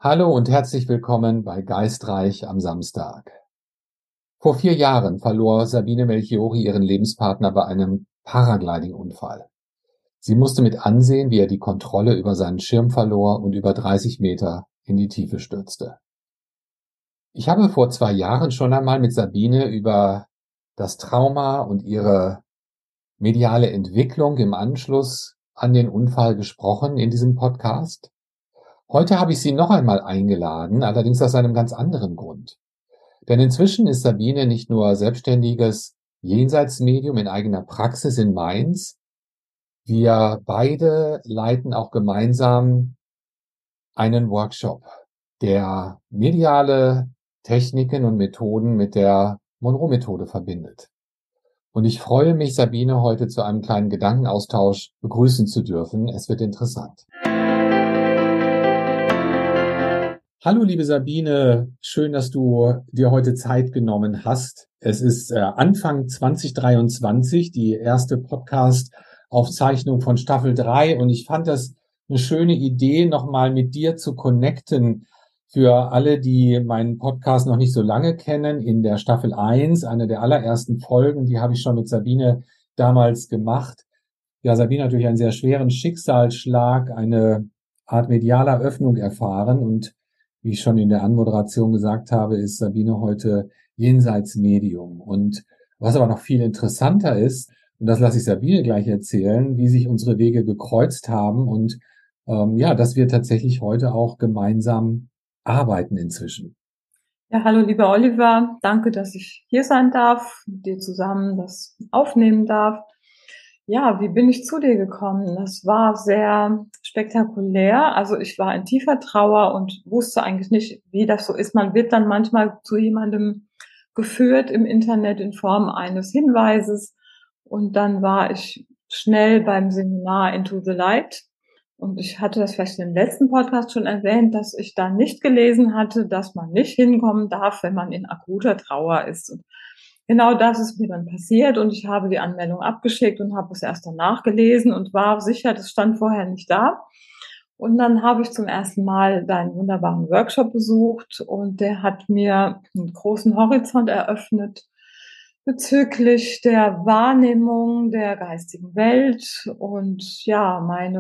Hallo und herzlich willkommen bei Geistreich am Samstag. Vor 4 Jahren verlor Sabine Melchiori ihren Lebenspartner bei einem Paragliding-Unfall. Sie musste mit ansehen, wie er die Kontrolle über seinen Schirm verlor und über 30 Meter in die Tiefe stürzte. Ich habe vor 2 Jahren schon einmal mit Sabine über das Trauma und ihre mediale Entwicklung im Anschluss an den Unfall gesprochen in diesem Podcast. Heute habe ich sie noch einmal eingeladen, allerdings aus einem ganz anderen Grund. Denn inzwischen ist Sabine nicht nur selbstständiges Jenseitsmedium in eigener Praxis in Mainz, wir beide leiten auch gemeinsam einen Workshop, der mediale Techniken und Methoden mit der Monroe-Methode verbindet. Und ich freue mich, Sabine heute zu einem kleinen Gedankenaustausch begrüßen zu dürfen. Es wird interessant. Hallo, liebe Sabine. Schön, dass du dir heute Zeit genommen hast. Es ist Anfang 2023, die erste Podcast-Aufzeichnung von Staffel 3. Und ich fand das eine schöne Idee, nochmal mit dir zu connecten. Für alle, die meinen Podcast noch nicht so lange kennen, in der Staffel 1, eine der allerersten Folgen, die habe ich schon mit Sabine damals gemacht. Ja, Sabine hat durch einen sehr schweren Schicksalsschlag eine Art medialer Öffnung erfahren und wie ich schon in der Anmoderation gesagt habe, ist Sabine heute Jenseitsmedium. Und was aber noch viel interessanter ist, und das lasse ich Sabine gleich erzählen, wie sich unsere Wege gekreuzt haben und ja, dass wir tatsächlich heute auch gemeinsam arbeiten inzwischen. Ja, hallo lieber Oliver, danke, dass ich hier sein darf, mit dir zusammen das aufnehmen darf. Ja, wie bin ich zu dir gekommen? Das war sehr spektakulär. Also ich war in tiefer Trauer und wusste eigentlich nicht, wie das so ist. Man wird dann manchmal zu jemandem geführt im Internet in Form eines Hinweises. Und dann war ich schnell beim Seminar Into the Light. Und ich hatte das vielleicht im letzten Podcast schon erwähnt, dass ich da nicht gelesen hatte, dass man nicht hinkommen darf, wenn man in akuter Trauer ist. Und genau das ist mir dann passiert und ich habe die Anmeldung abgeschickt und habe es erst danach gelesen und war sicher, das stand vorher nicht da. Und dann habe ich zum ersten Mal deinen wunderbaren Workshop besucht und der hat mir einen großen Horizont eröffnet bezüglich der Wahrnehmung der geistigen Welt und ja,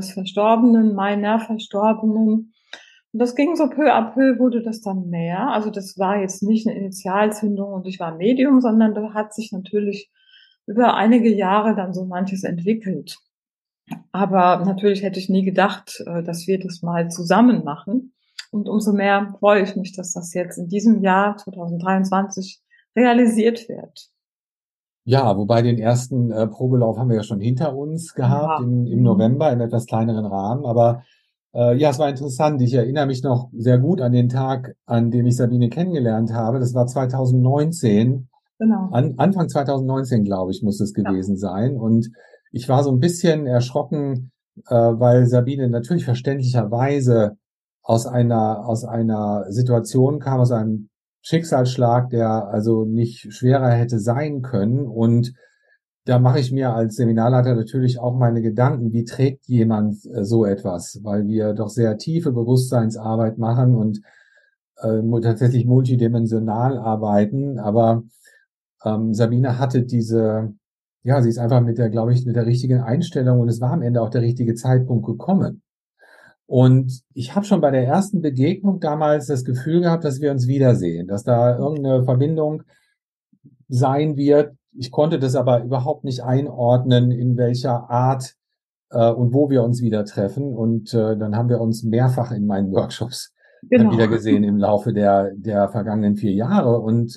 meiner Verstorbenen. Und das ging so peu à peu, wurde das dann mehr. Also das war jetzt nicht eine Initialzündung und ich war Medium, sondern da hat sich natürlich über einige Jahre dann so manches entwickelt. Aber natürlich hätte ich nie gedacht, dass wir das mal zusammen machen. Und umso mehr freue ich mich, dass das jetzt in diesem Jahr 2023 realisiert wird. Ja, wobei den ersten Probelauf haben wir ja schon hinter uns gehabt Ja. im November in etwas kleineren Rahmen. Aber ja, es war interessant. Ich erinnere mich noch sehr gut an den Tag, an dem ich Sabine kennengelernt habe. Das war 2019. Genau. Anfang 2019, glaube ich, muss es Ja. gewesen sein. Und ich war so ein bisschen erschrocken, weil Sabine natürlich verständlicherweise aus einer Situation kam, aus einem Schicksalsschlag, der also nicht schwerer hätte sein können. Und da mache ich mir als Seminarleiter natürlich auch meine Gedanken, wie trägt jemand so etwas, weil wir doch sehr tiefe Bewusstseinsarbeit machen und tatsächlich multidimensional arbeiten. Aber Sabine hatte ja, sie ist einfach mit der, glaube ich, mit der richtigen Einstellung und es war am Ende auch der richtige Zeitpunkt gekommen. Und ich habe schon bei der ersten Begegnung damals das Gefühl gehabt, dass wir uns wiedersehen, dass da irgendeine Verbindung sein wird. Ich konnte das aber überhaupt nicht einordnen, in welcher Art und wo wir uns wieder treffen. Und dann haben wir uns mehrfach in meinen Workshops dann Genau. wieder gesehen im Laufe der vergangenen 4 Jahre. Und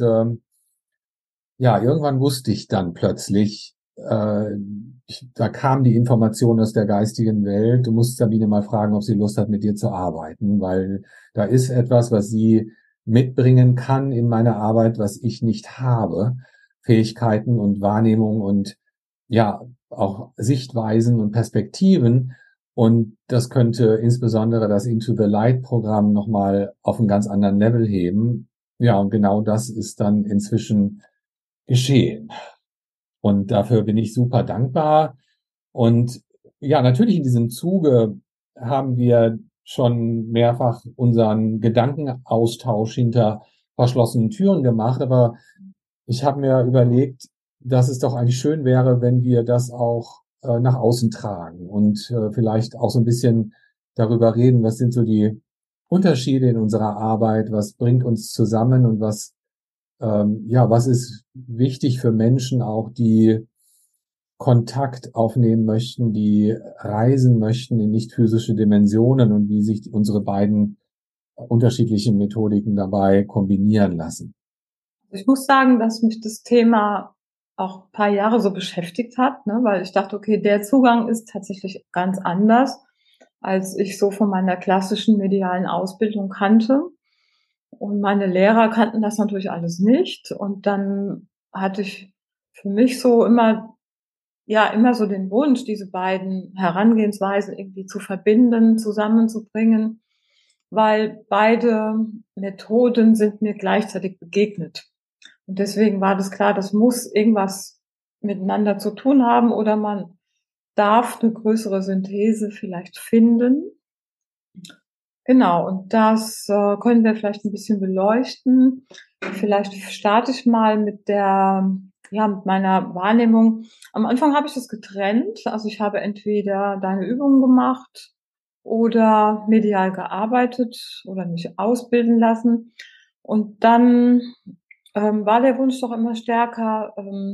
ja, irgendwann wusste ich dann plötzlich, da kam die Information aus der geistigen Welt. Du musst Sabine mal fragen, ob sie Lust hat, mit dir zu arbeiten, weil da ist etwas, was sie mitbringen kann in meiner Arbeit, was ich nicht habe. Fähigkeiten und Wahrnehmung und ja, auch Sichtweisen und Perspektiven. Und das könnte insbesondere das Into the Light Programm nochmal auf einen ganz anderen Level heben. Ja, und genau das ist dann inzwischen geschehen. Und dafür bin ich super dankbar. Und ja, natürlich in diesem Zuge haben wir schon mehrfach unseren Gedankenaustausch hinter verschlossenen Türen gemacht, aber ich habe mir überlegt, dass es doch eigentlich schön wäre, wenn wir das auch nach außen tragen und vielleicht auch so ein bisschen darüber reden, was sind so die Unterschiede in unserer Arbeit, was bringt uns zusammen und was ist wichtig für Menschen auch, die Kontakt aufnehmen möchten, die reisen möchten in nicht physische Dimensionen und wie sich unsere beiden unterschiedlichen Methodiken dabei kombinieren lassen. Ich muss sagen, dass mich das Thema auch ein paar Jahre so beschäftigt hat, ne, weil ich dachte, okay, der Zugang ist tatsächlich ganz anders, als ich so von meiner klassischen medialen Ausbildung kannte. Und meine Lehrer kannten das natürlich alles nicht. Und dann hatte ich für mich so immer so den Wunsch, diese beiden Herangehensweisen irgendwie zu verbinden, zusammenzubringen, weil beide Methoden sind mir gleichzeitig begegnet. Und deswegen war das klar, das muss irgendwas miteinander zu tun haben oder man darf eine größere Synthese vielleicht finden. Genau, und das können wir vielleicht ein bisschen beleuchten. Vielleicht starte ich mal mit meiner Wahrnehmung. Am Anfang habe ich das getrennt. Also ich habe entweder deine Übungen gemacht oder medial gearbeitet oder mich ausbilden lassen. Und dann war der Wunsch doch immer stärker,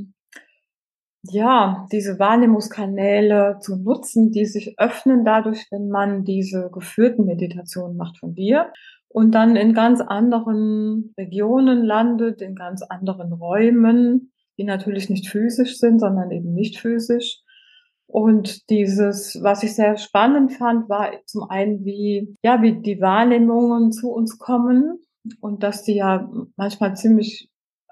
diese Wahrnehmungskanäle zu nutzen, die sich öffnen dadurch, wenn man diese geführten Meditationen macht von dir und dann in ganz anderen Regionen landet, in ganz anderen Räumen, die natürlich nicht physisch sind, sondern eben nicht physisch. Und was ich sehr spannend fand, war zum einen, wie die Wahrnehmungen zu uns kommen und dass die ja manchmal ziemlich,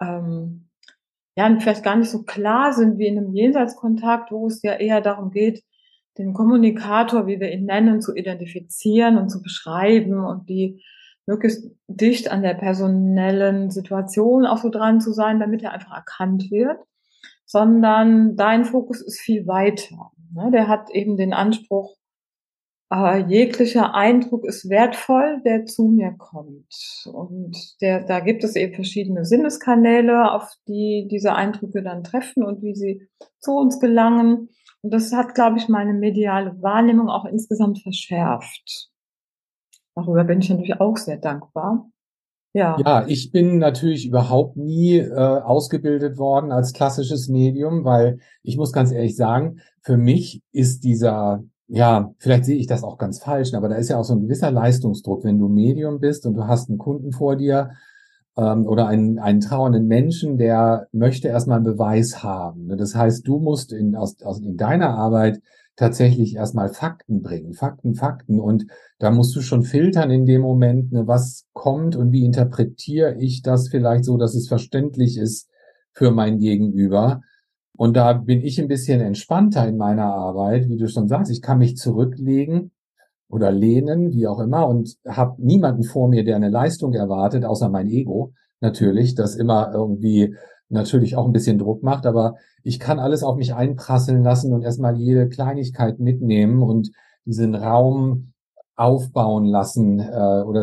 vielleicht gar nicht so klar sind wie in einem Jenseitskontakt, wo es ja eher darum geht, den Kommunikator, wie wir ihn nennen, zu identifizieren und zu beschreiben und die möglichst dicht an der personellen Situation auch so dran zu sein, damit er einfach erkannt wird, sondern dein Fokus ist viel weiter. Ne? Der hat eben den Anspruch, jeglicher Eindruck ist wertvoll, der zu mir kommt. Und da gibt es eben verschiedene Sinneskanäle, auf die diese Eindrücke dann treffen und wie sie zu uns gelangen. Und das hat, glaube ich, meine mediale Wahrnehmung auch insgesamt verschärft. Darüber bin ich natürlich auch sehr dankbar. Ja. Ja, ich bin natürlich überhaupt nie ausgebildet worden als klassisches Medium, weil ich muss ganz ehrlich sagen, für mich ist vielleicht sehe ich das auch ganz falsch, aber da ist ja auch so ein gewisser Leistungsdruck, wenn du Medium bist und du hast einen Kunden vor dir oder einen trauernden Menschen, der möchte erstmal einen Beweis haben. Ne? Das heißt, du musst in deiner Arbeit tatsächlich erstmal Fakten bringen, Fakten. Und da musst du schon filtern in dem Moment, ne, was kommt und wie interpretiere ich das vielleicht so, dass es verständlich ist für mein Gegenüber. Und da bin ich ein bisschen entspannter in meiner Arbeit, wie du schon sagst. Ich kann mich zurücklegen oder lehnen, wie auch immer, und habe niemanden vor mir, der eine Leistung erwartet, außer mein Ego natürlich, das immer irgendwie natürlich auch ein bisschen Druck macht, aber ich kann alles auf mich einprasseln lassen und erstmal jede Kleinigkeit mitnehmen und diesen Raum aufbauen lassen oder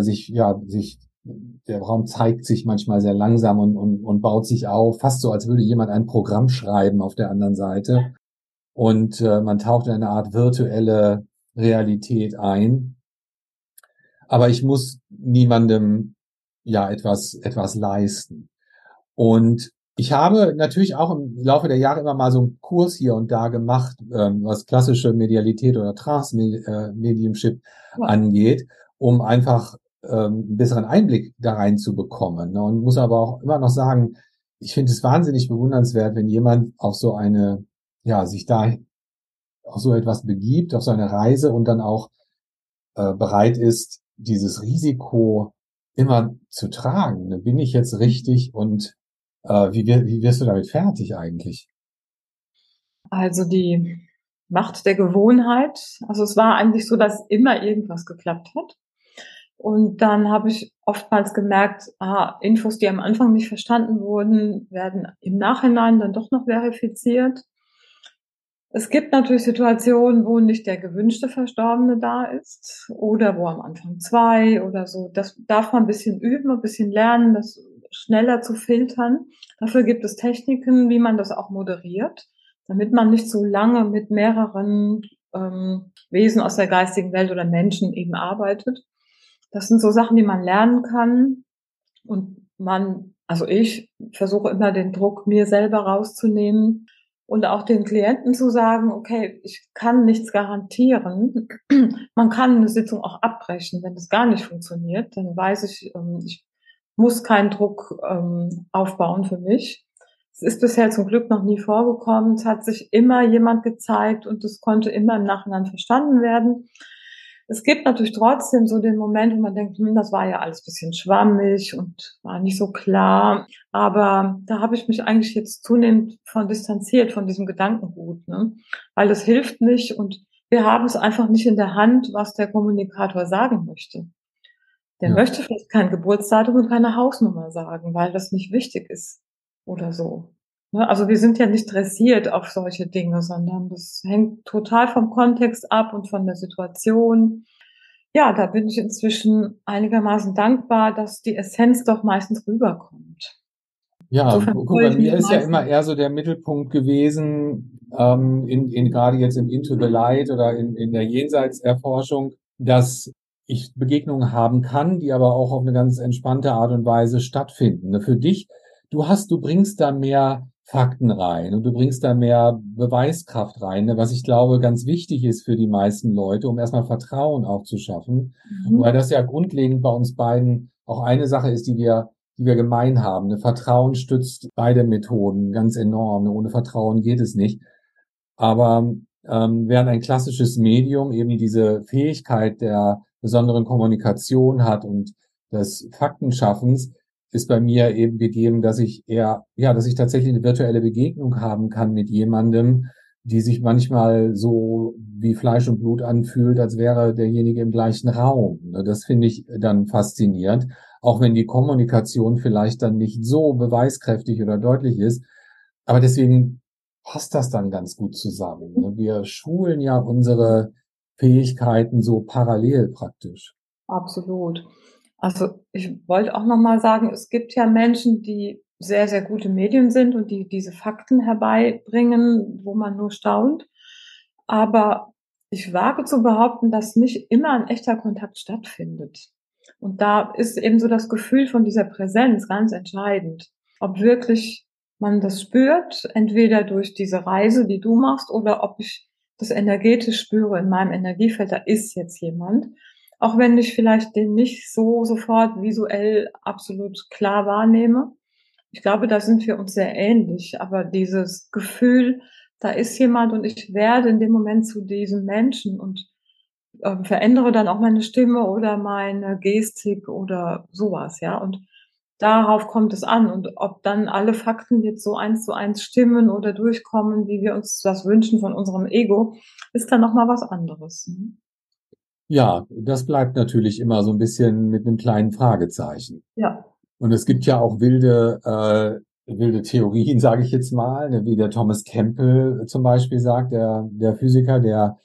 der Raum zeigt sich manchmal sehr langsam und baut sich auf, fast so, als würde jemand ein Programm schreiben auf der anderen Seite. Und man taucht in eine Art virtuelle Realität ein. Aber ich muss niemandem etwas leisten. Und ich habe natürlich auch im Laufe der Jahre immer mal so einen Kurs hier und da gemacht, was klassische Medialität oder Trance-Mediumship angeht, um einfach einen besseren Einblick da rein zu bekommen. Ne? Und muss aber auch immer noch sagen, ich finde es wahnsinnig bewundernswert, wenn jemand sich da auf so etwas begibt, auf so eine Reise und dann auch bereit ist, dieses Risiko immer zu tragen. Ne? Bin ich jetzt richtig und wie wirst du damit fertig eigentlich? Also die Macht der Gewohnheit. Also es war eigentlich so, dass immer irgendwas geklappt hat. Und dann habe ich oftmals gemerkt, Infos, die am Anfang nicht verstanden wurden, werden im Nachhinein dann doch noch verifiziert. Es gibt natürlich Situationen, wo nicht der gewünschte Verstorbene da ist oder wo am Anfang 2 oder so. Das darf man ein bisschen üben, ein bisschen lernen, das schneller zu filtern. Dafür gibt es Techniken, wie man das auch moderiert, damit man nicht so lange mit mehreren Wesen aus der geistigen Welt oder Menschen eben arbeitet. Das sind so Sachen, die man lernen kann. Und also ich versuche immer den Druck mir selber rauszunehmen und auch den Klienten zu sagen, okay, ich kann nichts garantieren. Man kann eine Sitzung auch abbrechen, wenn das gar nicht funktioniert. Dann weiß ich, ich muss keinen Druck aufbauen für mich. Es ist bisher zum Glück noch nie vorgekommen. Es hat sich immer jemand gezeigt und es konnte immer im Nachhinein verstanden werden. Es gibt natürlich trotzdem so den Moment, wo man denkt, das war ja alles bisschen schwammig und war nicht so klar. Aber da habe ich mich eigentlich jetzt zunehmend von distanziert, von diesem Gedankengut, ne? Weil das hilft nicht und wir haben es einfach nicht in der Hand, was der Kommunikator sagen möchte. Der Ja. möchte vielleicht kein Geburtsdatum und keine Hausnummer sagen, weil das nicht wichtig ist oder so. Ne? Also wir sind ja nicht dressiert auf solche Dinge, sondern das hängt total vom Kontext ab und von der Situation. Ja, da bin ich inzwischen einigermaßen dankbar, dass die Essenz doch meistens rüberkommt. Ja, Insofern guck, freue bei ich mich mir ist ja immer meistens. eher so der Mittelpunkt gewesen, in gerade jetzt im Into the Light oder in der Jenseitserforschung, dass ich Begegnungen haben kann, die aber auch auf eine ganz entspannte Art und Weise stattfinden. Ne, für dich, du bringst da mehr Fakten rein und du bringst da mehr Beweiskraft rein, ne, was ich glaube ganz wichtig ist für die meisten Leute, um erstmal Vertrauen auch zu schaffen, weil Mhm. das ja grundlegend bei uns beiden auch eine Sache ist, die wir gemein haben. Ne? Vertrauen stützt beide Methoden ganz enorm. Ne? Ohne Vertrauen geht es nicht. Aber während ein klassisches Medium eben diese Fähigkeit der besonderen Kommunikation hat und des Faktenschaffens, ist bei mir eben gegeben, dass ich dass ich tatsächlich eine virtuelle Begegnung haben kann mit jemandem, die sich manchmal so wie Fleisch und Blut anfühlt, als wäre derjenige im gleichen Raum. Ne? Das finde ich dann faszinierend, auch wenn die Kommunikation vielleicht dann nicht so beweiskräftig oder deutlich ist. Aber deswegen passt das dann ganz gut zusammen. Ne? Wir schulen ja unsere Fähigkeiten so parallel praktisch. Absolut. Also ich wollte auch noch mal sagen, es gibt ja Menschen, die sehr, sehr gute Medien sind und die diese Fakten herbeibringen, wo man nur staunt. Aber ich wage zu behaupten, dass nicht immer ein echter Kontakt stattfindet. Und da ist eben so das Gefühl von dieser Präsenz ganz entscheidend. Ob wirklich man das spürt, entweder durch diese Reise, die du machst, oder ob ich das energetisch spüre in meinem Energiefeld, da ist jetzt jemand. Auch wenn ich vielleicht den nicht so sofort visuell absolut klar wahrnehme. Ich glaube, da sind wir uns sehr ähnlich. Aber dieses Gefühl, da ist jemand und ich werde in dem Moment zu diesem Menschen und verändere dann auch meine Stimme oder meine Gestik oder sowas, ja. Und darauf kommt es an. Und ob dann alle Fakten jetzt so 1:1 stimmen oder durchkommen, wie wir uns das wünschen von unserem Ego, ist dann noch mal was anderes. Ne? Ja, das bleibt natürlich immer so ein bisschen mit einem kleinen Fragezeichen. Ja. Und es gibt ja auch wilde Theorien, sage ich jetzt mal, ne, wie der Thomas Campbell zum Beispiel sagt, der Physiker, der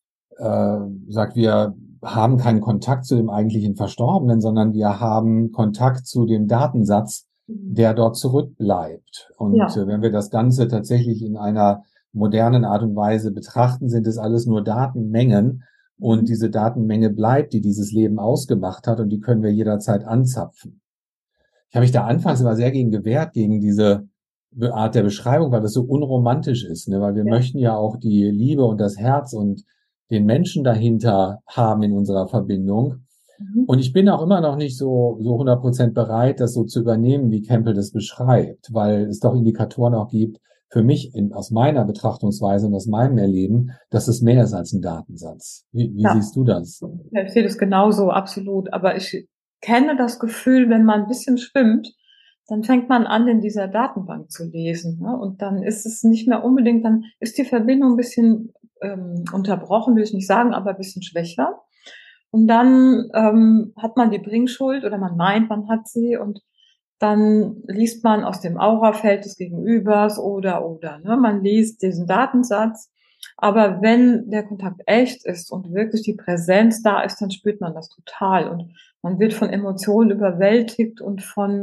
sagt, wir haben keinen Kontakt zu dem eigentlichen Verstorbenen, sondern wir haben Kontakt zu dem Datensatz, der dort zurückbleibt. Und Ja. wenn wir das Ganze tatsächlich in einer modernen Art und Weise betrachten, sind es alles nur Datenmengen. Und Mhm. diese Datenmenge bleibt, die dieses Leben ausgemacht hat, und die können wir jederzeit anzapfen. Ich habe mich da anfangs immer sehr gegen gewehrt, gegen diese Art der Beschreibung, weil das so unromantisch ist, ne? Weil wir Ja. möchten ja auch die Liebe und das Herz und den Menschen dahinter haben in unserer Verbindung. Mhm. Und ich bin auch immer noch nicht so 100% bereit, das so zu übernehmen, wie Campbell das beschreibt, weil es doch Indikatoren auch gibt, für mich aus meiner Betrachtungsweise und aus meinem Erleben, dass es mehr ist als ein Datensatz. Wie Ja. siehst du das? Ja, ich sehe das genauso, absolut. Aber ich kenne das Gefühl, wenn man ein bisschen schwimmt, dann fängt man an, in dieser Datenbank zu lesen, ne? Und dann ist es nicht mehr unbedingt, dann ist die Verbindung ein bisschen unterbrochen, will ich nicht sagen, aber ein bisschen schwächer. Und dann hat man die Bringschuld oder man meint, man hat sie und dann liest man aus dem Aurafeld des Gegenübers oder, ne? Man liest diesen Datensatz Aber wenn der Kontakt echt ist und wirklich die Präsenz da ist, dann spürt man das total und man wird von Emotionen überwältigt und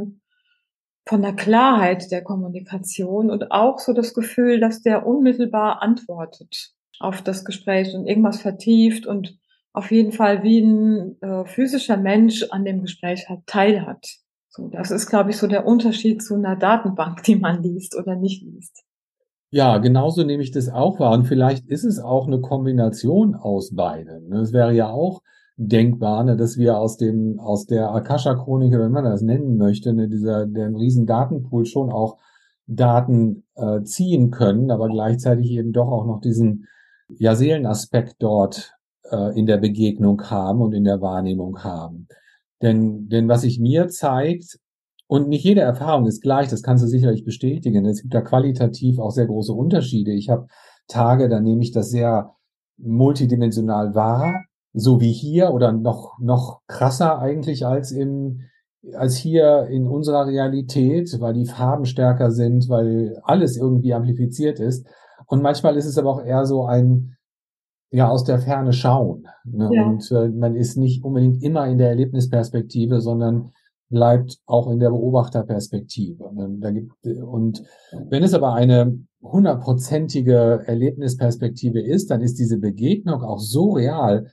von der Klarheit der Kommunikation und auch so das Gefühl, dass der unmittelbar antwortet auf das Gespräch und irgendwas vertieft und auf jeden Fall wie ein physischer Mensch an dem Gespräch halt teilhat. So, das ist, glaube ich, so der Unterschied zu einer Datenbank, die man liest oder nicht liest. Ja, genauso nehme ich das auch wahr. Und vielleicht ist es auch eine Kombination aus beidem. Ne? Es wäre ja auch denkbar, ne, dass wir aus der Akasha-Chronik, oder wie man das nennen möchte, ne, der riesen Datenpool schon auch Daten ziehen können, aber gleichzeitig eben doch auch noch diesen ja Seelenaspekt dort in der Begegnung haben und in der Wahrnehmung haben. Denn was sich mir zeigt, und nicht jede Erfahrung ist gleich, das kannst du sicherlich bestätigen. Es gibt da qualitativ auch sehr große Unterschiede. Ich habe Tage, da nehme ich das sehr multidimensional wahr, so wie hier oder noch krasser eigentlich als hier in unserer Realität, weil die Farben stärker sind, weil alles irgendwie amplifiziert ist. Und manchmal ist es aber auch eher so ein ja aus der Ferne schauen. Ne? Ja, Und man ist nicht unbedingt immer in der Erlebnisperspektive, sondern bleibt auch in der Beobachterperspektive. Ne? Und wenn es aber eine hundertprozentige Erlebnisperspektive ist, dann ist diese Begegnung auch so real,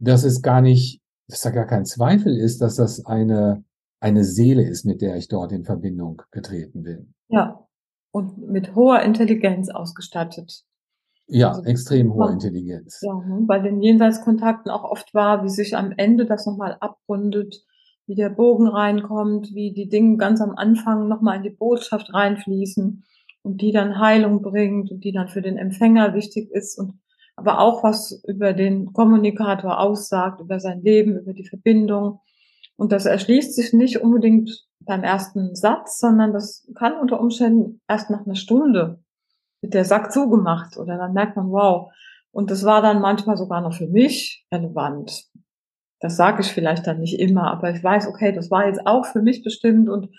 dass da gar kein Zweifel ist, dass das eine Seele ist, mit der ich dort in Verbindung getreten bin. ja. Und mit hoher Intelligenz ausgestattet. Ja, Also, extrem hohe man Intelligenz. ja, ne, bei den Jenseitskontakten auch oft war, wie sich am Ende das noch mal abrundet, wie der Bogen reinkommt, wie die Dinge ganz am Anfang noch mal in die Botschaft reinfließen und die dann Heilung bringt und die dann für den Empfänger wichtig ist und aber auch was über den Kommunikator aussagt, über sein Leben, über die Verbindung. Und das erschließt sich nicht unbedingt beim ersten Satz, sondern das kann unter Umständen erst nach 'ner Stunde wird der Sack zugemacht oder dann merkt man, wow. Und das war dann manchmal sogar noch für mich relevant. Das sage ich vielleicht dann nicht immer, aber ich weiß, okay, das war jetzt auch für mich bestimmt und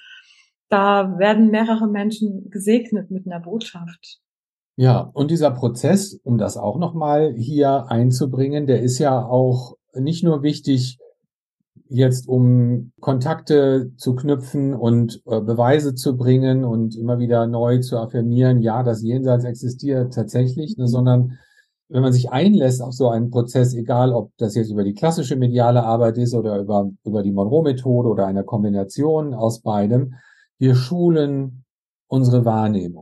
da werden mehrere Menschen gesegnet mit einer Botschaft. Ja, und dieser Prozess, um das auch nochmal hier einzubringen, der ist ja auch nicht nur wichtig jetzt, um Kontakte zu knüpfen und Beweise zu bringen und immer wieder neu zu affirmieren, ja, das Jenseits existiert tatsächlich, ne, Mhm. sondern wenn man sich einlässt auf so einen Prozess, egal ob das jetzt über die klassische mediale Arbeit ist oder über die Monroe-Methode oder eine Kombination aus beidem, wir schulen unsere Wahrnehmung.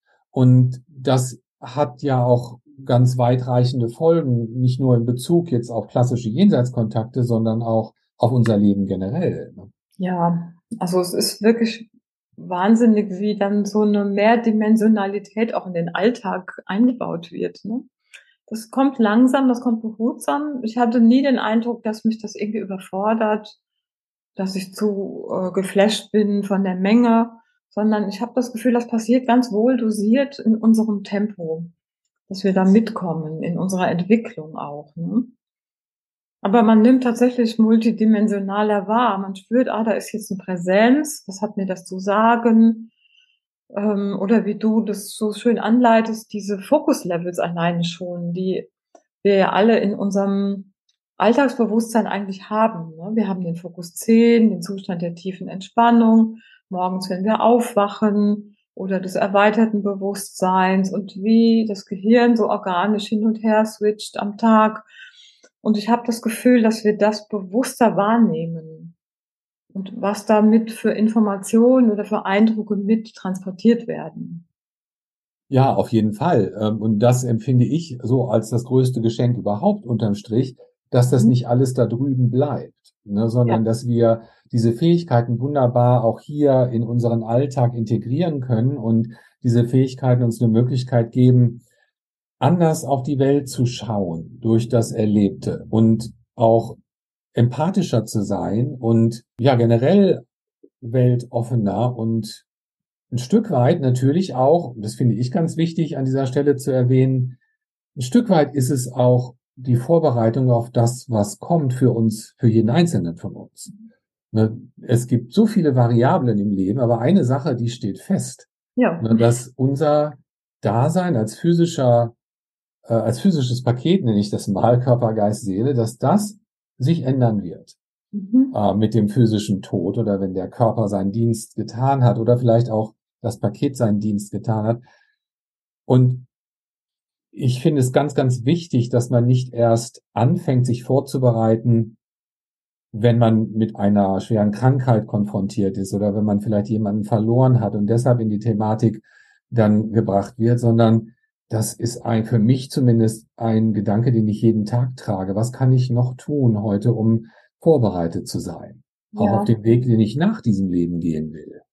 Und das hat ja auch ganz weitreichende Folgen, nicht nur in Bezug jetzt auf klassische Jenseitskontakte, sondern auch auf unser Leben generell. Ne? Ja, also es ist wirklich wahnsinnig, wie dann so eine Mehrdimensionalität auch in den Alltag eingebaut wird, ne? Das kommt langsam, das kommt behutsam. Ich hatte nie den Eindruck, dass mich das irgendwie überfordert, dass ich zu geflasht bin von der Menge, sondern ich habe das Gefühl, das passiert ganz wohl dosiert in unserem Tempo, dass wir da mitkommen in unserer Entwicklung auch, ne? Aber man nimmt tatsächlich multidimensionaler wahr. Man spürt, da ist jetzt 'ne Präsenz, was hat mir das zu sagen? Oder wie du das so schön anleitest, diese Fokuslevels alleine schon, die wir ja alle in unserem Alltagsbewusstsein eigentlich haben, ne? Wir haben den Fokus 10, den Zustand der tiefen Entspannung, morgens, wenn wir aufwachen oder des erweiterten Bewusstseins und wie das Gehirn so organisch hin und her switcht am Tag. Und ich habe das Gefühl, dass wir das bewusster wahrnehmen und was damit für Informationen oder für Eindrücke mit transportiert werden. Ja, auf jeden Fall. Und das empfinde ich so als das größte Geschenk überhaupt unterm Strich, dass das Mhm. nicht alles da drüben bleibt, ne, Ja, sondern dass wir diese Fähigkeiten wunderbar auch hier in unseren Alltag integrieren können und diese Fähigkeiten uns eine Möglichkeit geben, anders auf die Welt zu schauen durch das Erlebte und auch empathischer zu sein und ja generell weltoffener und ein Stück weit natürlich auch, das finde ich ganz wichtig an dieser Stelle zu erwähnen, ein Stück weit ist es auch die Vorbereitung auf das, was kommt für uns, für jeden Einzelnen von uns. Ne, es gibt so viele Variablen im Leben, aber eine Sache, die steht fest, ja, ne, dass unser Dasein als physischer als physisches Paket, nenne ich das mal, Körper, Geist, Seele, dass das sich ändern wird mit dem physischen Tod oder wenn der Körper seinen Dienst getan hat oder vielleicht auch das Paket seinen Dienst getan hat. Und ich finde es ganz, ganz wichtig, dass man nicht erst anfängt, sich vorzubereiten, wenn man mit einer schweren Krankheit konfrontiert ist oder wenn man vielleicht jemanden verloren hat und deshalb in die Thematik dann gebracht wird, sondern das ist für mich zumindest ein Gedanke, den ich jeden Tag trage. Was kann ich noch tun heute, um vorbereitet zu sein? Auch auf dem Weg, den ich nach diesem Leben gehen will.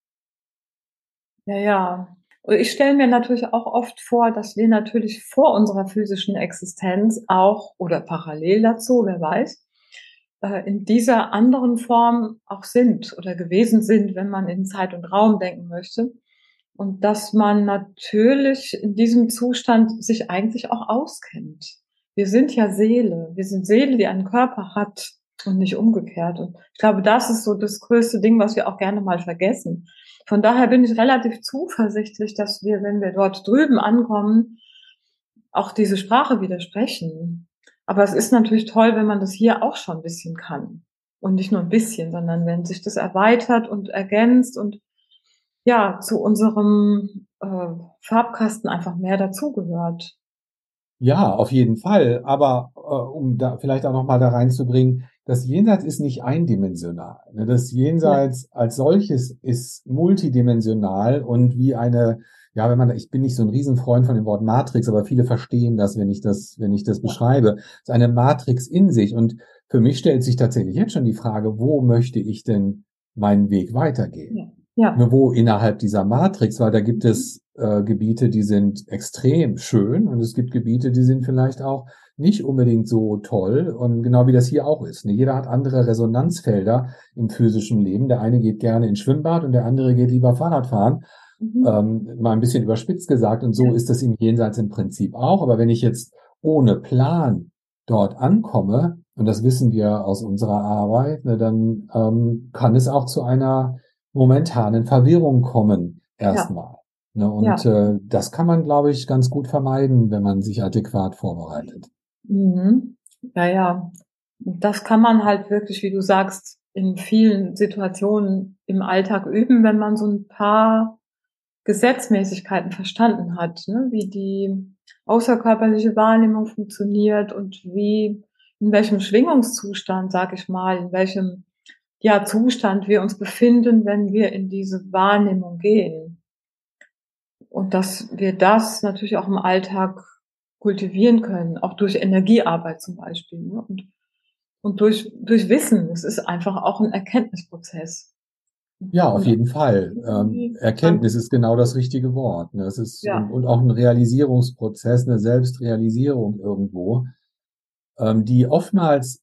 Ja, ja. Und ich stelle mir natürlich auch oft vor, dass wir natürlich vor unserer physischen Existenz auch oder parallel dazu, wer weiß, in dieser anderen Form auch sind oder gewesen sind, wenn man in Zeit und Raum denken möchte. Und dass man natürlich in diesem Zustand sich eigentlich auch auskennt. Wir sind ja Seele. Wir sind Seele, die einen Körper hat und nicht umgekehrt. Und ich glaube, das ist so das größte Ding, was wir auch gerne mal vergessen. Von daher bin ich relativ zuversichtlich, dass wir, wenn wir dort drüben ankommen, auch diese Sprache wieder sprechen. Aber es ist natürlich toll, wenn man das hier auch schon ein bisschen kann. Und nicht nur ein bisschen, sondern wenn sich das erweitert und ergänzt und ja, zu unserem Farbkasten einfach mehr dazugehört. Ja, auf jeden Fall. Aber um da vielleicht auch nochmal da reinzubringen, das Jenseits ist nicht eindimensional. Das Jenseits als solches ist multidimensional und wie eine, ja, ich bin nicht so ein Riesenfreund von dem Wort Matrix, aber viele verstehen das, wenn ich das beschreibe. Es ist eine Matrix in sich. Und für mich stellt sich tatsächlich jetzt schon die Frage, wo möchte ich denn meinen Weg weitergehen? Ja. Wo innerhalb dieser Matrix, weil da gibt es Gebiete, die sind extrem schön und es gibt Gebiete, die sind vielleicht auch nicht unbedingt so toll und genau wie das hier auch ist. Jeder hat andere Resonanzfelder im physischen Leben. Der eine geht gerne ins Schwimmbad und der andere geht lieber Fahrrad fahren. Mal ein bisschen überspitzt gesagt und so ist das im Jenseits im Prinzip auch. Aber wenn ich jetzt ohne Plan dort ankomme, und das wissen wir aus unserer Arbeit, dann kann es auch zu einer momentanen Verwirrung kommen erstmal. Und das kann man, glaube ich, ganz gut vermeiden, wenn man sich adäquat vorbereitet. Ja, ja. Das kann man halt wirklich, wie du sagst, in vielen Situationen im Alltag üben, wenn man so ein paar Gesetzmäßigkeiten verstanden hat, ne? Wie die außerkörperliche Wahrnehmung funktioniert und in welchem Schwingungszustand, sag ich mal, in welchem Zustand wir uns befinden, wenn wir in diese Wahrnehmung gehen. Und dass wir das natürlich auch im Alltag kultivieren können, auch durch Energiearbeit zum Beispiel, ne? Und durch Wissen. Es ist einfach auch ein Erkenntnisprozess. Ja, auf jeden Fall. Erkenntnis ist genau das richtige Wort. Es ist und auch ein Realisierungsprozess, eine Selbstrealisierung irgendwo, die oftmals,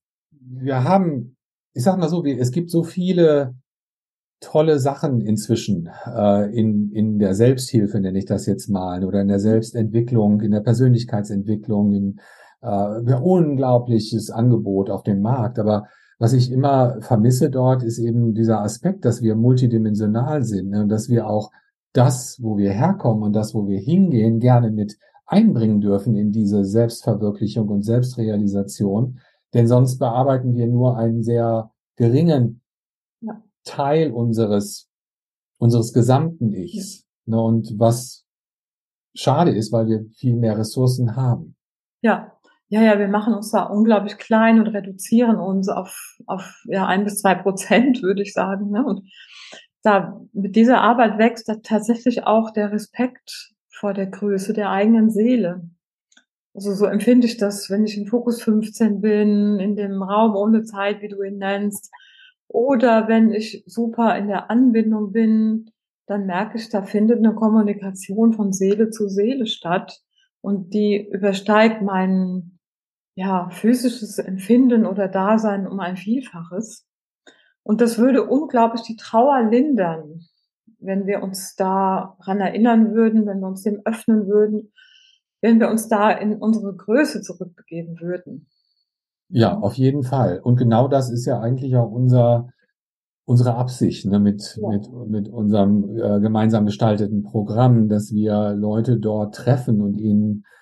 ich sag mal so, es gibt so viele tolle Sachen inzwischen in der Selbsthilfe, nenne ich das jetzt mal, oder in der Selbstentwicklung, in der Persönlichkeitsentwicklung, unglaubliches Angebot auf dem Markt. Aber was ich immer vermisse dort, ist eben dieser Aspekt, dass wir multidimensional sind und dass wir auch das, wo wir herkommen und das, wo wir hingehen, gerne mit einbringen dürfen in diese Selbstverwirklichung und Selbstrealisation. Denn sonst bearbeiten wir nur einen sehr geringen Teil unseres gesamten Ichs. Und was schade ist, weil wir viel mehr Ressourcen haben. Ja, wir machen uns da unglaublich klein und reduzieren uns auf 1-2%, würde ich sagen, ne? Und da mit dieser Arbeit wächst da tatsächlich auch der Respekt vor der Größe der eigenen Seele. Also so empfinde ich das, wenn ich in Fokus 15 bin, in dem Raum ohne Zeit, wie du ihn nennst, oder wenn ich super in der Anbindung bin, dann merke ich, da findet eine Kommunikation von Seele zu Seele statt und die übersteigt mein physisches Empfinden oder Dasein um ein Vielfaches. Und das würde unglaublich die Trauer lindern, wenn wir uns daran erinnern würden, wenn wir uns dem öffnen würden, wenn wir uns da in unsere Größe zurückbegeben würden. Ja, auf jeden Fall. Und genau das ist ja eigentlich auch unsere Absicht, mit unserem gemeinsam gestalteten Programm, dass wir Leute dort treffen und ihnen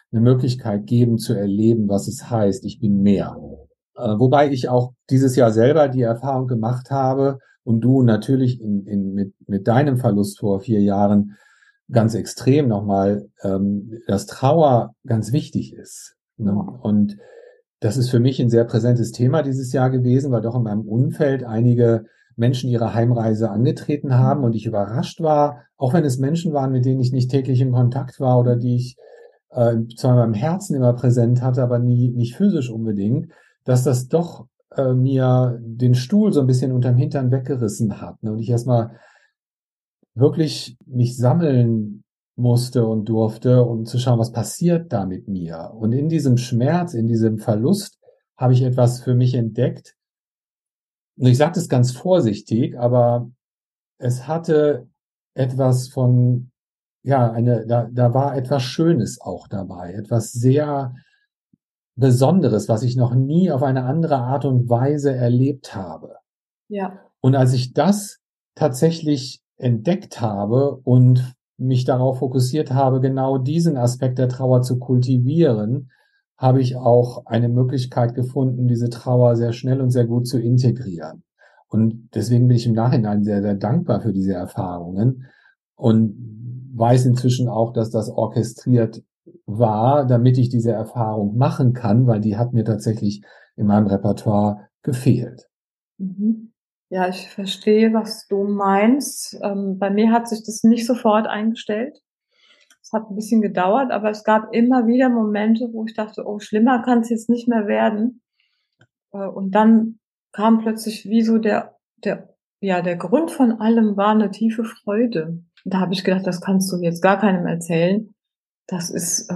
eine Möglichkeit geben zu erleben, was es heißt, ich bin mehr. Wobei ich auch dieses Jahr selber die Erfahrung gemacht habe und du natürlich mit deinem Verlust vor 4 Jahren ganz extrem nochmal, dass Trauer ganz wichtig ist. Ne? Und das ist für mich ein sehr präsentes Thema dieses Jahr gewesen, weil doch in meinem Umfeld einige Menschen ihre Heimreise angetreten haben und ich überrascht war, auch wenn es Menschen waren, mit denen ich nicht täglich in Kontakt war oder die ich zwar in meinem Herzen immer präsent hatte, aber nicht physisch unbedingt, dass das doch mir den Stuhl so ein bisschen unterm Hintern weggerissen hat. Ne? Und ich erstmal wirklich mich sammeln musste und durfte, um zu schauen, was passiert da mit mir. Und in diesem Schmerz, in diesem Verlust habe ich etwas für mich entdeckt. Und ich sage das ganz vorsichtig, aber es hatte etwas von, ja, da war etwas Schönes auch dabei, etwas sehr Besonderes, was ich noch nie auf eine andere Art und Weise erlebt habe. Ja. Und als ich das tatsächlich entdeckt habe und mich darauf fokussiert habe, genau diesen Aspekt der Trauer zu kultivieren, habe ich auch eine Möglichkeit gefunden, diese Trauer sehr schnell und sehr gut zu integrieren. Und deswegen bin ich im Nachhinein sehr, sehr dankbar für diese Erfahrungen und weiß inzwischen auch, dass das orchestriert war, damit ich diese Erfahrung machen kann, weil die hat mir tatsächlich in meinem Repertoire gefehlt. Mhm. Ja, ich verstehe, was du meinst. Bei mir hat sich das nicht sofort eingestellt. Es hat ein bisschen gedauert, aber es gab immer wieder Momente, wo ich dachte, oh, schlimmer kann es jetzt nicht mehr werden. Und dann kam plötzlich wie so der Grund von allem war eine tiefe Freude. Und da habe ich gedacht, das kannst du jetzt gar keinem erzählen. Das ist,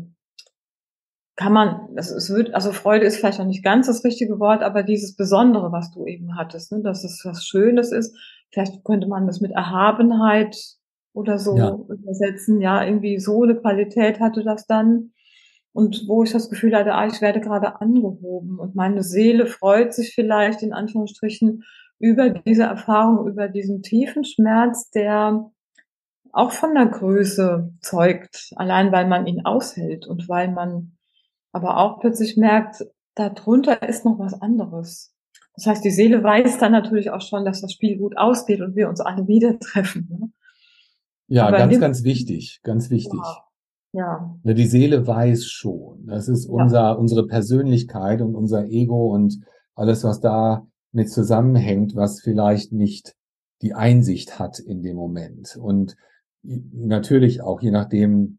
also Freude ist vielleicht noch nicht ganz das richtige Wort, aber dieses Besondere, was du eben hattest, ne, dass es was Schönes ist. Vielleicht könnte man das mit Erhabenheit oder Ja, so übersetzen. Ja, irgendwie so eine Qualität hatte das dann. Und wo ich das Gefühl hatte, ich werde gerade angehoben und meine Seele freut sich vielleicht in Anführungsstrichen über diese Erfahrung, über diesen tiefen Schmerz, der auch von der Größe zeugt, allein weil man ihn aushält und weil man aber auch plötzlich merkt, da drunter ist noch was anderes. Das heißt, die Seele weiß dann natürlich auch schon, dass das Spiel gut ausgeht und wir uns alle wieder treffen. Ne? ja, Aber in ganz, dem, ganz wichtig, ganz wichtig. ja, ja, Ja, die Seele weiß schon. Das ist ja, unsere Persönlichkeit und unser Ego und alles, was da mit zusammenhängt, was vielleicht nicht die Einsicht hat in dem Moment. Und natürlich auch je nachdem,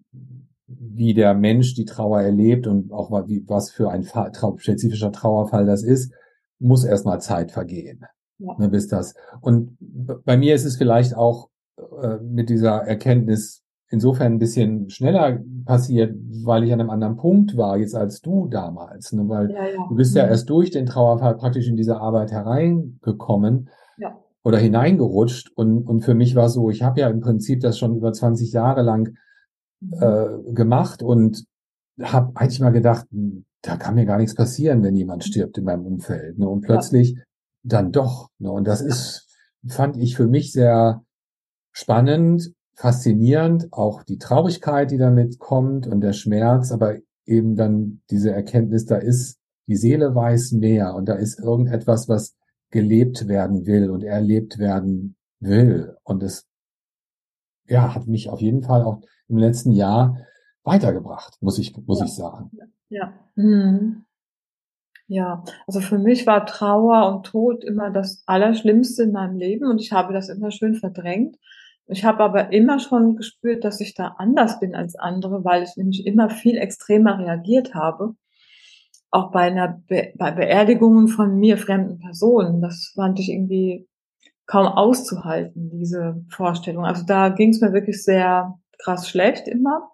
wie der Mensch die Trauer erlebt und auch was für ein spezifischer Trauerfall das ist, muss erstmal Zeit vergehen, ja, ne, bis das. Und bei mir ist es vielleicht auch mit dieser Erkenntnis insofern ein bisschen schneller passiert, weil ich an einem anderen Punkt war jetzt als du damals, ne, weil ja, ja, du bist ja erst durch den Trauerfall praktisch in diese Arbeit hereingekommen ja, oder hineingerutscht und für mich war so, ich habe ja im Prinzip das schon über 20 Jahre lang mhm. gemacht und habe eigentlich mal gedacht, da kann mir gar nichts passieren, wenn jemand stirbt in meinem Umfeld. Ne? Und Ja, plötzlich dann doch. Ne? Und das ja, ist, fand ich für mich sehr spannend, faszinierend, auch die Traurigkeit, die damit kommt und der Schmerz, aber eben dann diese Erkenntnis, da ist, die Seele weiß mehr und da ist irgendetwas, was gelebt werden will und erlebt werden will. Und es, ja, hat mich auf jeden Fall auch im letzten Jahr weitergebracht, muss ich ja, sagen. ja, ja. Mhm. Ja, also für mich war Trauer und Tod immer das Allerschlimmste in meinem Leben und ich habe das immer schön verdrängt. Ich habe aber immer schon gespürt, dass ich da anders bin als andere, weil ich nämlich immer viel extremer reagiert habe. Auch bei Beerdigungen von mir fremden Personen. Das fand ich irgendwie kaum auszuhalten, diese Vorstellung. Also da ging es mir wirklich sehr krass schlecht immer.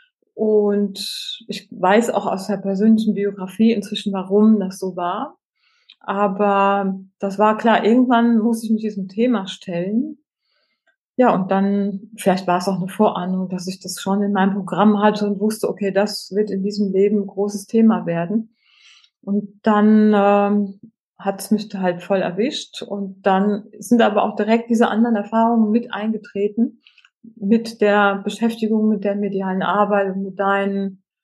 Und ich weiß auch aus der persönlichen Biografie inzwischen, warum das so war. Aber das war klar, irgendwann muss ich mich diesem Thema stellen. Ja, und dann, vielleicht war es auch eine Vorahnung, dass ich das schon in meinem Programm hatte und wusste, okay, das wird in diesem Leben ein großes Thema werden. Und dann hat es mich da halt voll erwischt. Und dann sind aber auch direkt diese anderen Erfahrungen mit eingetreten, mit der Beschäftigung mit der medialen Arbeit und mit deinen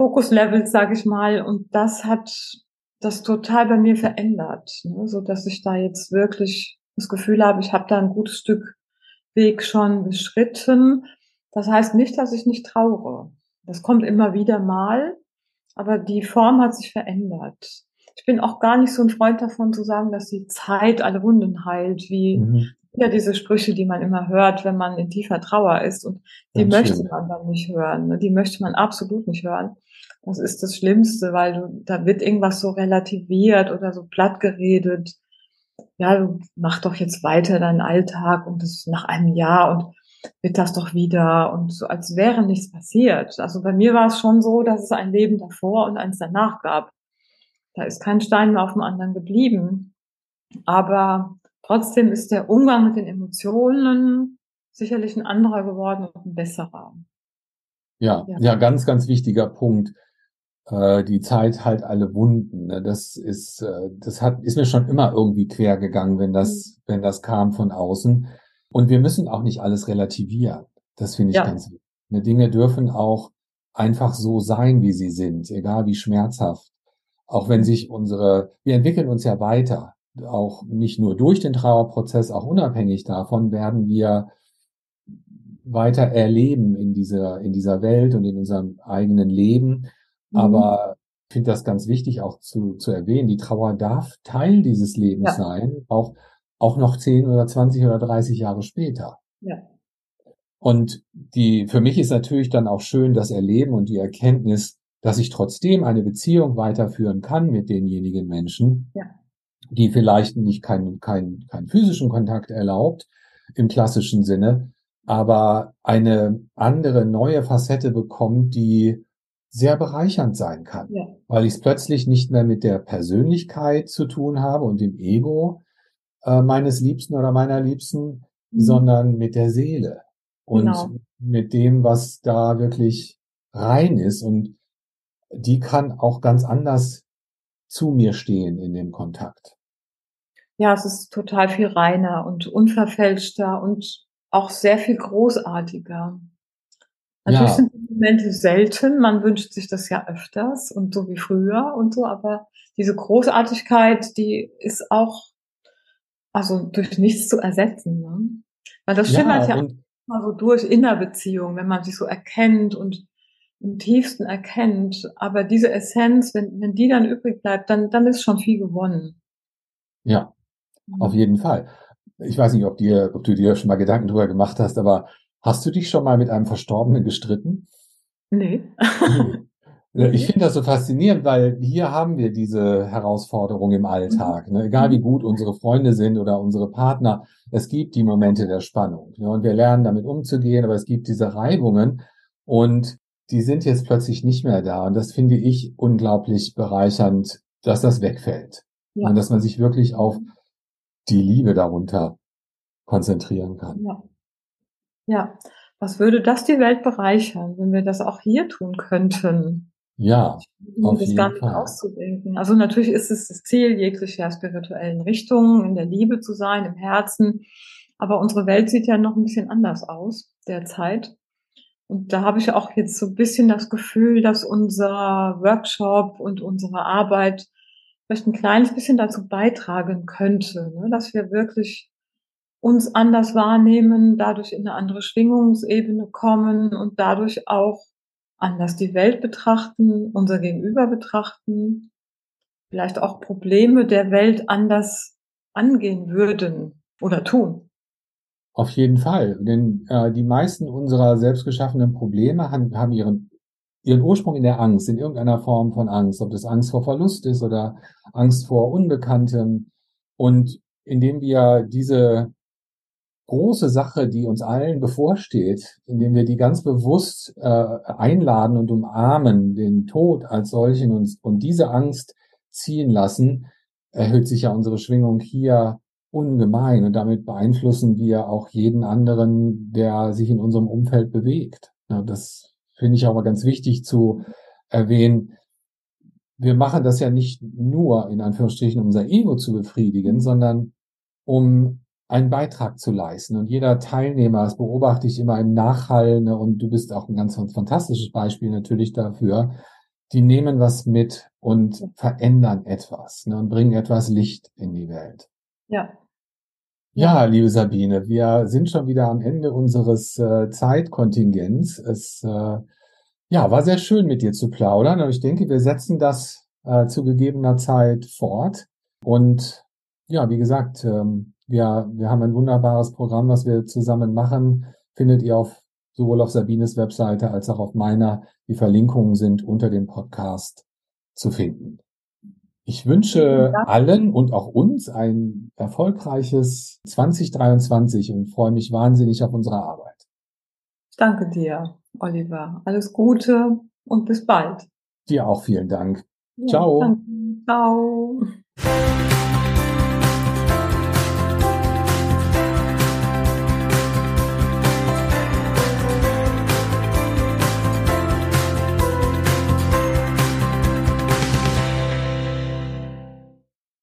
Fokuslevels, sage ich mal. Und das hat das total bei mir verändert, ne? So dass ich da jetzt wirklich das Gefühl habe, ich habe da ein gutes Stück Weg schon beschritten. Das heißt nicht, dass ich nicht trauere. Das kommt immer wieder mal, aber die Form hat sich verändert. Ich bin auch gar nicht so ein Freund davon zu sagen, dass die Zeit alle Wunden heilt, wie Mhm. ja diese Sprüche, die man immer hört, wenn man in tiefer Trauer ist. Und die Ganz möchte schlimm. man dann nicht hören, ne? Die möchte man absolut nicht hören. Das ist das Schlimmste, weil da wird irgendwas so relativiert oder so platt geredet. Ja, du mach doch jetzt weiter deinen Alltag und das nach einem Jahr und wird das doch wieder und so, als wäre nichts passiert. Also bei mir war es schon so, dass es ein Leben davor und eins danach gab. Da ist kein Stein mehr auf dem anderen geblieben. Aber trotzdem ist der Umgang mit den Emotionen sicherlich ein anderer geworden und ein besserer. Ja, Ja. ja, ganz, ganz wichtiger Punkt. Die Zeit heilt alle Wunden. Ne? Ist mir schon immer irgendwie quer gegangen, wenn das kam von außen. Und wir müssen auch nicht alles relativieren. Das finde ich Ja. ganz wichtig. Ne, Dinge dürfen auch einfach so sein, wie sie sind, egal wie schmerzhaft. Auch wenn wir entwickeln uns ja weiter. Auch nicht nur durch den Trauerprozess, auch unabhängig davon werden wir weiter erleben in dieser Welt und in unserem eigenen Leben. Mhm. Aber ich finde das ganz wichtig auch zu erwähnen. Die Trauer darf Teil dieses Lebens Ja. sein, auch noch 10 oder 20 oder 30 Jahre später. Ja. Und für mich ist natürlich dann auch schön das Erleben und die Erkenntnis, dass ich trotzdem eine Beziehung weiterführen kann mit denjenigen Menschen, Ja. die vielleicht nicht keinen physischen Kontakt erlaubt im klassischen Sinne, aber eine andere neue Facette bekommt, die sehr bereichernd sein kann, Ja. weil ich es plötzlich nicht mehr mit der Persönlichkeit zu tun habe und dem Ego meines Liebsten oder meiner Liebsten, Mhm. sondern mit der Seele und Genau. mit dem, was da wirklich rein ist. Und die kann auch ganz anders zu mir stehen in dem Kontakt. Ja, es ist total viel reiner und unverfälschter und auch sehr viel großartiger. Natürlich Ja, sind die Momente selten, man wünscht sich das ja öfters und so wie früher und so, aber diese Großartigkeit, die ist auch, also durch nichts zu ersetzen, ne? Weil das ja, schimmert ja auch und immer so durch in der Beziehung, wenn man sich so erkennt und im Tiefsten erkennt. Aber diese Essenz, wenn die dann übrig bleibt, dann ist schon viel gewonnen. ja, auf Mhm. jeden Fall. Ich weiß nicht, ob du dir schon mal Gedanken drüber gemacht hast, aber hast du dich schon mal mit einem Verstorbenen gestritten? Ne. Nee. Ich Ne. finde das so faszinierend, weil hier haben wir diese Herausforderung im Mhm. Alltag. Ne? Egal wie Mhm. gut unsere Freunde sind oder unsere Partner, es gibt die Momente der Spannung. Ne? Und wir lernen damit umzugehen, aber es gibt diese Reibungen und die sind jetzt plötzlich nicht mehr da. Und das finde ich unglaublich bereichernd, dass das wegfällt. Ne? Ja. Dass man sich wirklich auf Mhm. die Liebe darunter konzentrieren kann. Ja. Ja. Was würde das die Welt bereichern, wenn wir das auch hier tun könnten? Ja, Mir auf das gar jeden nicht Fall. auszudenken. Also natürlich ist es das Ziel jeglicher spirituellen Richtungen, in der Liebe zu sein, im Herzen. Aber unsere Welt sieht ja noch ein bisschen anders aus derzeit. Und da habe ich auch jetzt so ein bisschen das Gefühl, dass unser Workshop und unsere Arbeit vielleicht ein kleines bisschen dazu beitragen könnte, ne, dass wir wirklich uns anders wahrnehmen, dadurch in eine andere Schwingungsebene kommen und dadurch auch anders die Welt betrachten, unser Gegenüber betrachten, vielleicht auch Probleme der Welt anders angehen würden oder tun. Auf jeden Fall, denn die meisten unserer selbstgeschaffenen Probleme haben ihren Ursprung in der Angst, in irgendeiner Form von Angst, ob das Angst vor Verlust ist oder Angst vor Unbekanntem. Und indem wir diese große Sache, die uns allen bevorsteht, indem wir die ganz bewusst einladen und umarmen, den Tod als solchen und diese Angst ziehen lassen, erhöht sich ja unsere Schwingung hier ungemein und damit beeinflussen wir auch jeden anderen, der sich in unserem Umfeld bewegt. Ja, das finde ich aber ganz wichtig zu erwähnen. Wir machen das ja nicht nur in Anführungsstrichen, um unser Ego zu befriedigen, Mhm. sondern um einen Beitrag zu leisten. Und jeder Teilnehmer, das beobachte ich immer im Nachhall, ne, und du bist auch ein ganz fantastisches Beispiel natürlich dafür, die nehmen was mit und verändern etwas, ne, und bringen etwas Licht in die Welt. Ja. Ja, liebe Sabine, wir sind schon wieder am Ende unseres Zeitkontingents. Es war sehr schön mit dir zu plaudern, und ich denke, wir setzen das zu gegebener Zeit fort. Und ja, wie gesagt, wir haben ein wunderbares Programm, was wir zusammen machen. Findet ihr sowohl auf Sabines Webseite als auch auf meiner. Die Verlinkungen sind unter dem Podcast zu finden. Ich wünsche allen und auch uns ein erfolgreiches 2023 und freue mich wahnsinnig auf unsere Arbeit. Danke dir, Oliver. Alles Gute und bis bald. Dir auch vielen Dank. Ja, Ciao. danke. Ciao.